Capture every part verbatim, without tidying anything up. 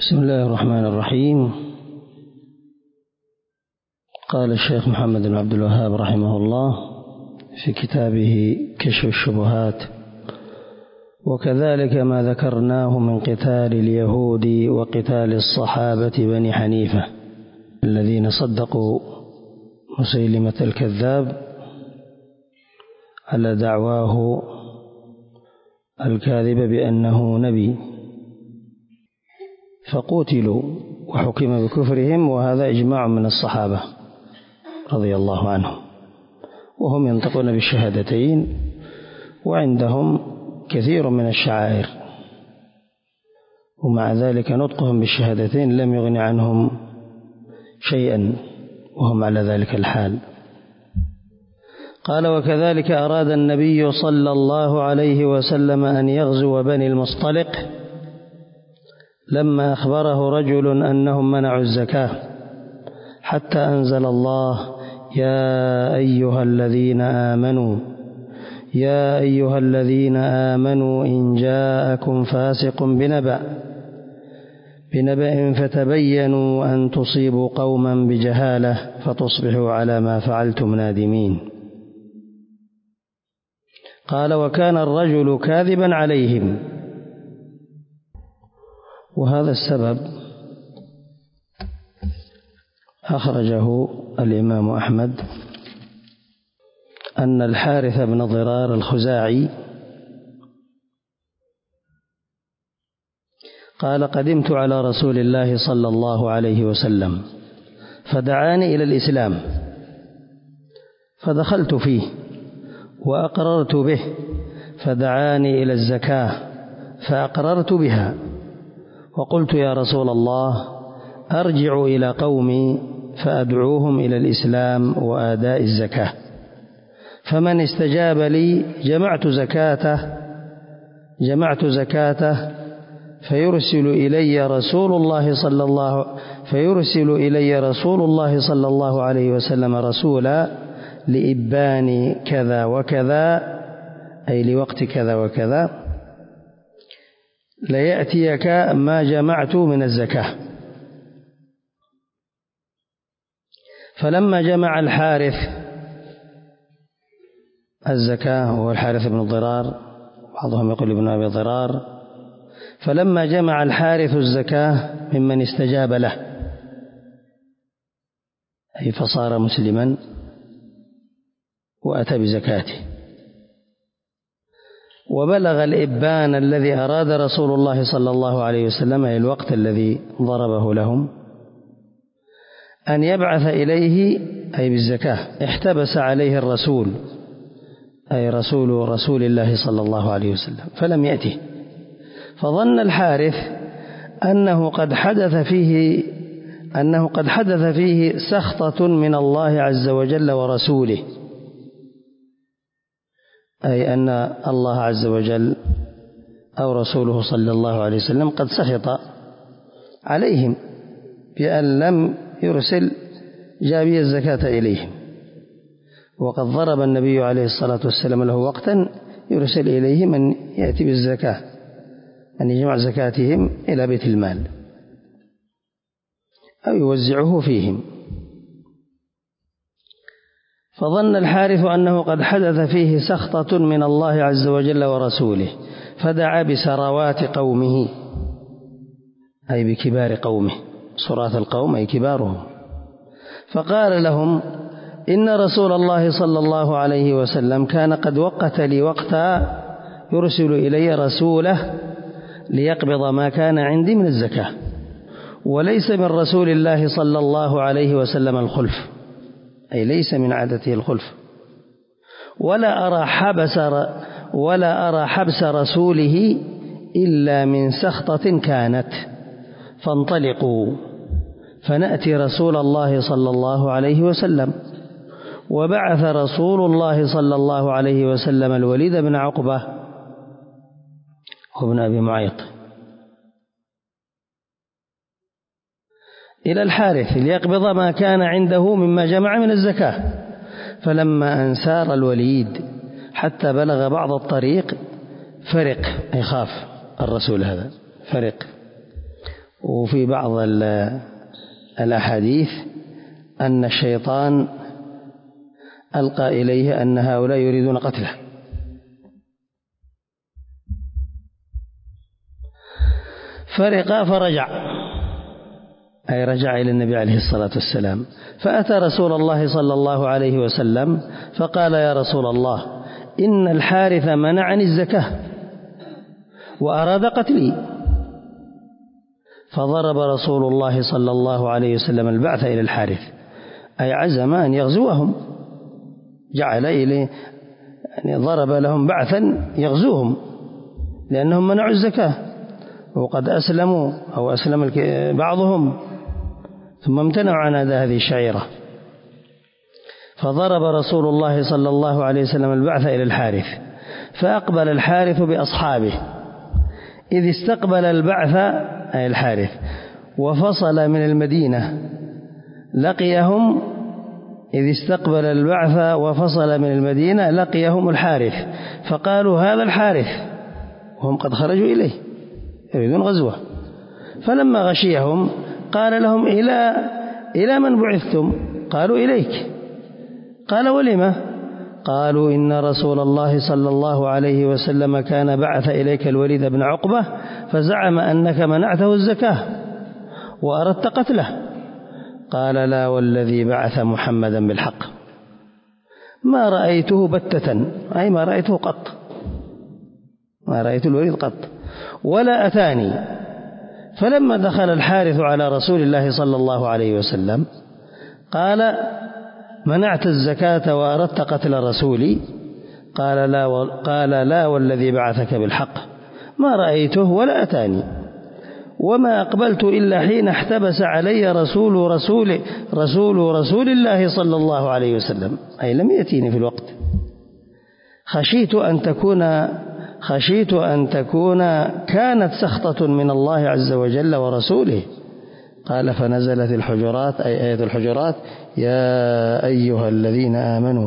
بسم الله الرحمن الرحيم. قال الشيخ محمد بن عبد الوهاب رحمه الله في كتابه كشف الشبهات: وكذلك ما ذكرناه من قتال اليهود وقتال الصحابة بني حنيفة الذين صدقوا مسيلمة الكذاب على دعواه الكاذب بأنه نبي، فقتلوا وحكم بكفرهم، وهذا إجماع من الصحابة رضي الله عنهم، وهم ينطقون بالشهادتين وعندهم كثير من الشعائر، ومع ذلك نطقهم بالشهادتين لم يغن عنهم شيئا وهم على ذلك الحال. قال: وكذلك أراد النبي صلى الله عليه وسلم أن يغزو بني المصطلق لما أخبره رجل أنهم منعوا الزكاة، حتى أنزل الله: يا أيها الذين آمنوا يا أيها الذين آمنوا إن جاءكم فاسق بنبأ بنبأ فتبينوا أن تصيبوا قوما بجهالة فتصبحوا على ما فعلتم نادمين. قال: وكان الرجل كاذبا عليهم. وهذا السبب أخرجه الإمام أحمد أن الحارث بن ضرار الخزاعي قال: قدمت على رسول الله صلى الله عليه وسلم فدعاني إلى الإسلام، فدخلت فيه وأقررت به، فدعاني إلى الزكاة فأقررت بها، وقلت: يا رسول الله، أرجع إلى قومي فأدعوهم إلى الإسلام وآداء الزكاة، فمن استجاب لي جمعت زكاته جمعت زكاته فيرسل إلي رسول الله صلى الله فيرسل إلي رسول الله صلى الله عليه وسلم رسولا لإبان كذا وكذا، أي لوقت كذا وكذا، ليأتيك ما جمعت من الزكاة. فلما جمع الحارث الزكاة، وهو الحارث بن ضرار، بعضهم يقول ابن أبي ضرار، فلما جمع الحارث الزكاة ممن استجاب له، أي فصار مسلما وأتى بزكاته، وبلغ الإبان الذي أراد رسول الله صلى الله عليه وسلم أي الوقت الذي ضربه لهم أن يبعث إليه أي بالزكاة، احتبس عليه الرسول أي رسول رسول الله صلى الله عليه وسلم فلم يأته، فظن الحارث أنه قد حدث فيه أنه قد حدث فيه سخطة من الله عز وجل ورسوله، أي أن الله عز وجل أو رسوله صلى الله عليه وسلم قد سخط عليهم بأن لم يرسل جابي الزكاة إليهم، وقد ضرب النبي عليه الصلاة والسلام له وقتا يرسل إليه من يأتي بالزكاة، أن يجمع زكاتهم إلى بيت المال أو يوزعه فيهم. فظن الحارث أنه قد حدث فيه سخطة من الله عز وجل ورسوله، فدعا بسراوات قومه أي بكبار قومه، صراث القوم أي كبارهم، فقال لهم: إن رسول الله صلى الله عليه وسلم كان قد وقت لي وقتا يرسل إلي رسوله ليقبض ما كان عندي من الزكاة، وليس من رسول الله صلى الله عليه وسلم الخلف، أي ليس من عادته الخلف، ولا أرى حبس ولا أرى حبس رسوله إلا من سخطة كانت، فانطلقوا فنأتي رسول الله صلى الله عليه وسلم. وبعث رسول الله صلى الله عليه وسلم الوليد بن عقبة وابن أبي معيط إلى الحارث ليقبض ما كان عنده مما جمع من الزكاة، فلما أن سار الوليد حتى بلغ بعض الطريق فرق، أي خاف الرسول هذا، فرق وفي بعض الأحاديث أن الشيطان ألقى إليه أن هؤلاء يريدون قتله، فرق فرجع، أي رجع إلى النبي عليه الصلاة والسلام، فأتى رسول الله صلى الله عليه وسلم فقال: يا رسول الله، إن الحارث منعني الزكاة وأراد قتلي. فضرب رسول الله صلى الله عليه وسلم البعث إلى الحارث، أي عزم أن يغزوهم، جعل إليه يعني ضرب لهم بعثا يغزوهم لأنهم منعوا الزكاة وقد أسلموا أو أسلم بعضهم ثم امتنعوا عن أداء هذه الشعيرة. فضرب رسول الله صلى الله عليه وسلم البعث إلى الحارث، فأقبل الحارث بأصحابه، إذ استقبل البعث أي الحارث وفصل من المدينة لقيهم إذ استقبل البعث وفصل من المدينة لقيهم الحارث، فقالوا: هذا الحارث، وهم قد خرجوا إليه يريدون غزوة. فلما غشيهم قال لهم: إلى إلى من بعثتم؟ قالوا: إليك. قال: ولم؟ قالوا: إن رسول الله صلى الله عليه وسلم كان بعث إليك الوليد بن عقبة فزعم أنك منعته الزكاة وأردت قتله. قال: لا والذي بعث محمدا بالحق ما رأيته بتة، أي ما رأيته قط، ما رأيت الوليد قط ولا أتاني. فلما دخل الحارث على رسول الله صلى الله عليه وسلم قال: منعت الزكاة وأردت قتل رسولي؟ قال: لا, قال لا والذي بعثك بالحق ما رأيته ولا أتاني، وما أقبلت إلا حين احتبس علي رسول رسول رسول رسول الله صلى الله عليه وسلم، أي لم يأتيني في الوقت. خشيت أن تكون خشيت أن تكون كانت سخطة من الله عز وجل ورسوله. قال: فنزلت الحجرات، أي آية الحجرات: يا أيها الذين آمنوا،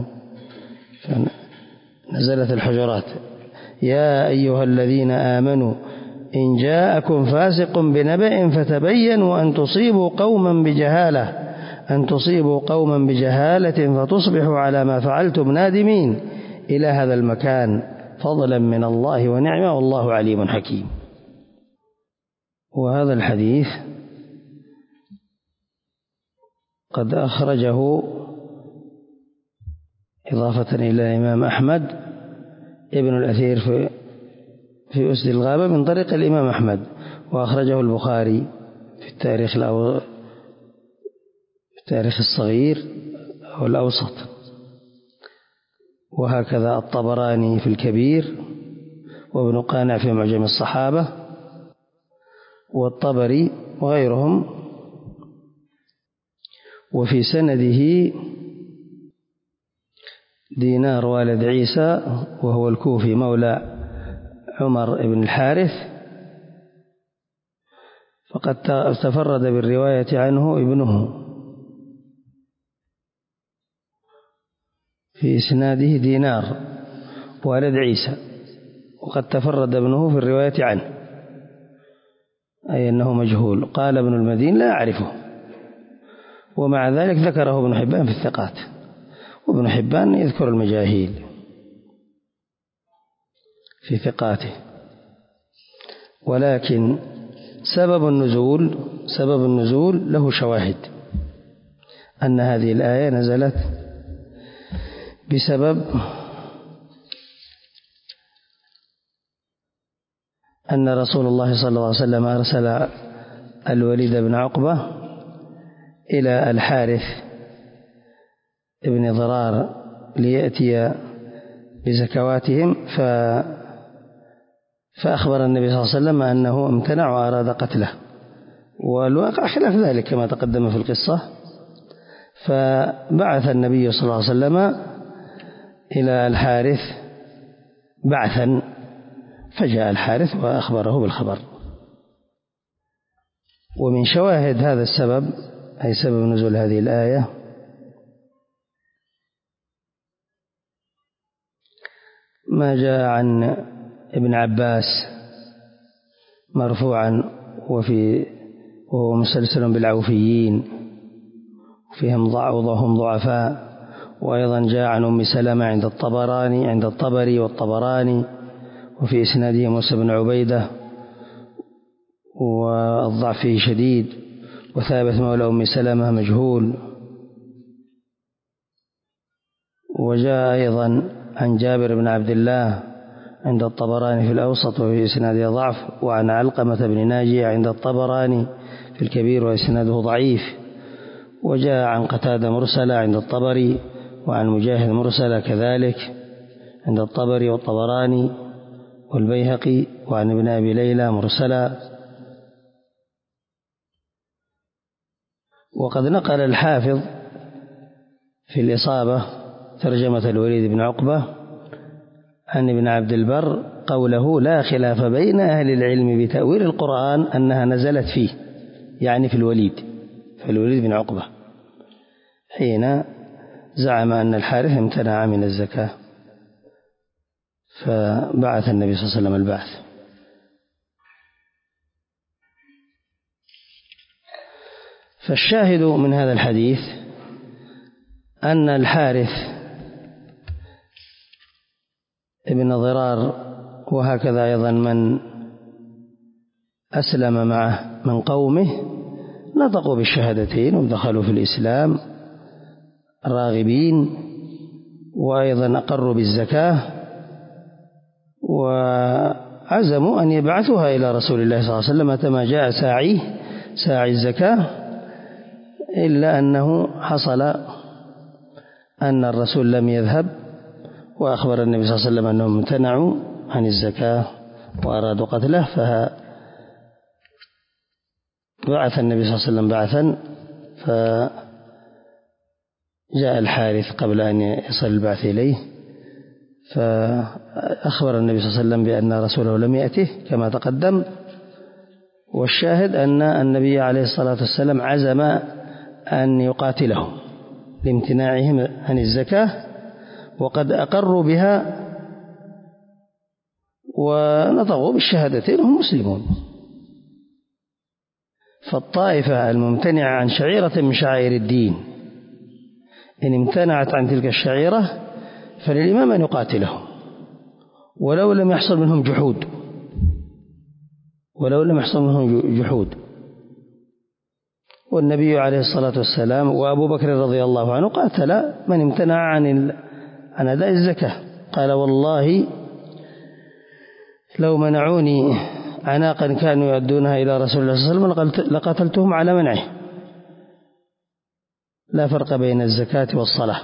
نزلت الحجرات: يا أيها الذين آمنوا إن جاءكم فاسق بنبأ فتبينوا أن تصيبوا قوما بجهالة أن تصيبوا قوما بجهالة فتصبحوا على ما فعلتم نادمين، إلى هذا المكان فضلا من الله ونعمة والله عليم حكيم. وهذا الحديث قد أخرجه إضافة إلى الإمام أحمد ابن الأثير في في أسد الغابة من طريق الإمام أحمد، وأخرجه البخاري في التاريخ الأو... في التاريخ الصغير أو الأوسط، وهكذا الطبراني في الكبير، وابن قانع في معجم الصحابة، والطبري وغيرهم. وفي سنده دينار والد عيسى وهو الكوفي مولى عمر بن الحارث، فقد تفرد بالرواية عنه ابنه، في إسناده دينار والد عيسى، وقد تفرد ابنه في الرواية عنه، أي أنه مجهول. قال ابن المدين: لا أعرفه. ومع ذلك ذكره ابن حبان في الثقات، وابن حبان يذكر المجاهيل في ثقاته. ولكن سبب النزول سبب النزول له شواهد، أن هذه الآية نزلت بسبب أن رسول الله صلى الله عليه وسلم أرسل الوليد بن عقبة إلى الحارث ابن ضرار ليأتي بزكواتهم، ف فأخبر النبي صلى الله عليه وسلم أنه امتنع وأراد قتله، والواقع خلاف ذلك كما تقدم في القصة. فبعث النبي صلى الله عليه وسلم إلى الحارث بعثا، فجاء الحارث وأخبره بالخبر. ومن شواهد هذا السبب، أي سبب نزول هذه الآية، ما جاء عن ابن عباس مرفوعا وفي وهو مسلسل بالعوفيين فيهم ضعوضهم ضعفاء. وأيضا جاء عن أم سلمة عند الطبراني عند الطبري والطبراني، وفي إسناده موسى بن عبيدة والضعف فيه شديد، وثابت مولى أم سلمة مجهول. وجاء أيضا عن جابر بن عبد الله عند الطبراني في الأوسط وفي إسناده ضعف، وعن علقمة بن ناجية عند الطبراني في الكبير وإسناده ضعيف. وجاء عن قتادة مرسلة عند الطبري، وعن مجاهد مرسلة كذلك عند الطبري والطبراني والبيهقي، وعن ابن أبي ليلى مرسلة. وقد نقل الحافظ في الإصابة ترجمة الوليد بن عقبة عن ابن عبد البر قوله: لا خلاف بين أهل العلم بتأويل القرآن أنها نزلت فيه، يعني في الوليد في الوليد بن عقبة، حين زعم أن الحارث امتنع من الزكاة فبعث النبي صلى الله عليه وسلم البعث. فالشاهد من هذا الحديث أن الحارث ابن ضرار وهكذا أيضا من أسلم معه من قومه نطقوا بالشهادتين ودخلوا في الإسلام راغبين، وأيضا أقروا بالزكاة وعزموا أن يبعثوها إلى رسول الله صلى الله عليه وسلم متى ما جاء ساعي ساعي الزكاة، إلا أنه حصل أن الرسول لم يذهب، وأخبر النبي صلى الله عليه وسلم أنهم امتنعوا عن الزكاة وأرادوا قتله، فبعث النبي صلى الله عليه وسلم بعثا، فجاء الحارث قبل أن يصل البعث إليه، فأخبر النبي صلى الله عليه وسلم بأن رسوله لم يأته كما تقدم. والشاهد أن النبي عليه الصلاة والسلام عزم أن يقاتلهم لامتناعهم عن الزكاة، وقد أقروا بها ونطقوا بالشهادتين هم مسلمون. فالطائفة الممتنعة عن شعيرة من شعائر الدين إن امتنعت عن تلك الشعيرة فللإمام أن يقاتلهم ولو لم يحصل منهم جحود ولو لم يحصل منهم جحود والنبي عليه الصلاة والسلام وأبو بكر رضي الله عنه قاتل من امتنع عن عن أداء الزكاة، قال: والله لو منعوني عناقا كانوا يؤدونها إلى رسول الله صلى الله عليه وسلم لقاتلتهم على منعه. لا فرق بين الزكاة والصلاة.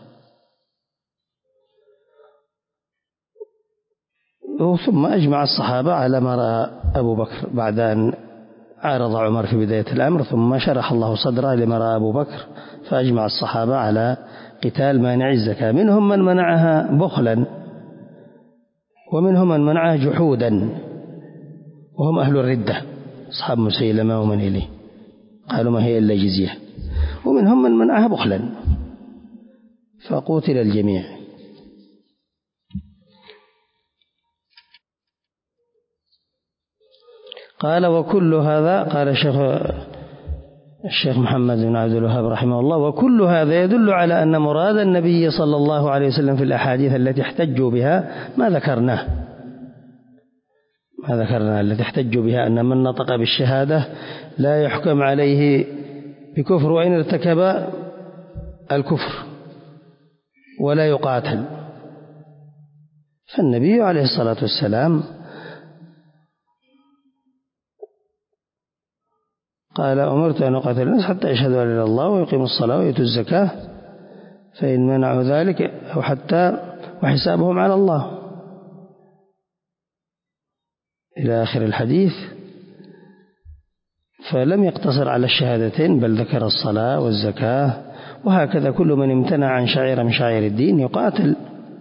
ثم أجمع الصحابة على ما رأى أبو بكر بعد أن عارض عمر في بداية الأمر، ثم شرح الله صدره لما رأى أبو بكر، فأجمع الصحابة على قتال مانع الزكاة. منهم من منعها بخلا، ومنهم من منعها جحودا، وهم أهل الردة أصحاب مسيلمة ومن إليه، قالوا ما هي إلا جزية. ومنهم من منعها بخلا، فقتل الجميع. قال: وكل هذا، قال الشيخ الشيخ محمد بن عبد الوهاب رحمه الله: وكل هذا يدل على أن مراد النبي صلى الله عليه وسلم في الأحاديث التي احتجوا بها ما ذكرناه ما ذكرنا التي احتجوا بها أن من نطق بالشهادة لا يحكم عليه بكفر وإن ارتكب الكفر ولا يقاتل. فالنبي عليه الصلاة والسلام قال: أمرت أن أقاتل الناس حتى يشهدوا أن لا إله إلا الله ويقيموا الصلاة ويؤتوا الزكاة، فإن منعوا ذلك أو حتى وحسابهم على الله، إلى آخر الحديث. فلم يقتصر على الشهادتين بل ذكر الصلاة والزكاة. وهكذا كل من امتنع عن شعيرة من شعائر الدين يقاتل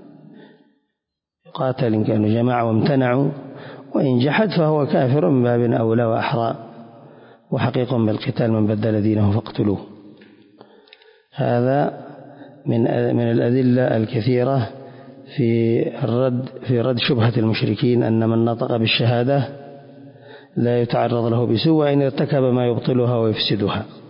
يقاتل إن كانوا جماعة وامتنعوا، وإن جحد فهو كافر من باب أولى وأحرى، وحقيق بالقتال من بدل دينه فاقتلوه. هذا من من الأدلة الكثيرة في الرد في رد شبهة المشركين أن من نطق بالشهادة لا يتعرض له بسوء وإن ارتكب ما يبطلها ويفسدها.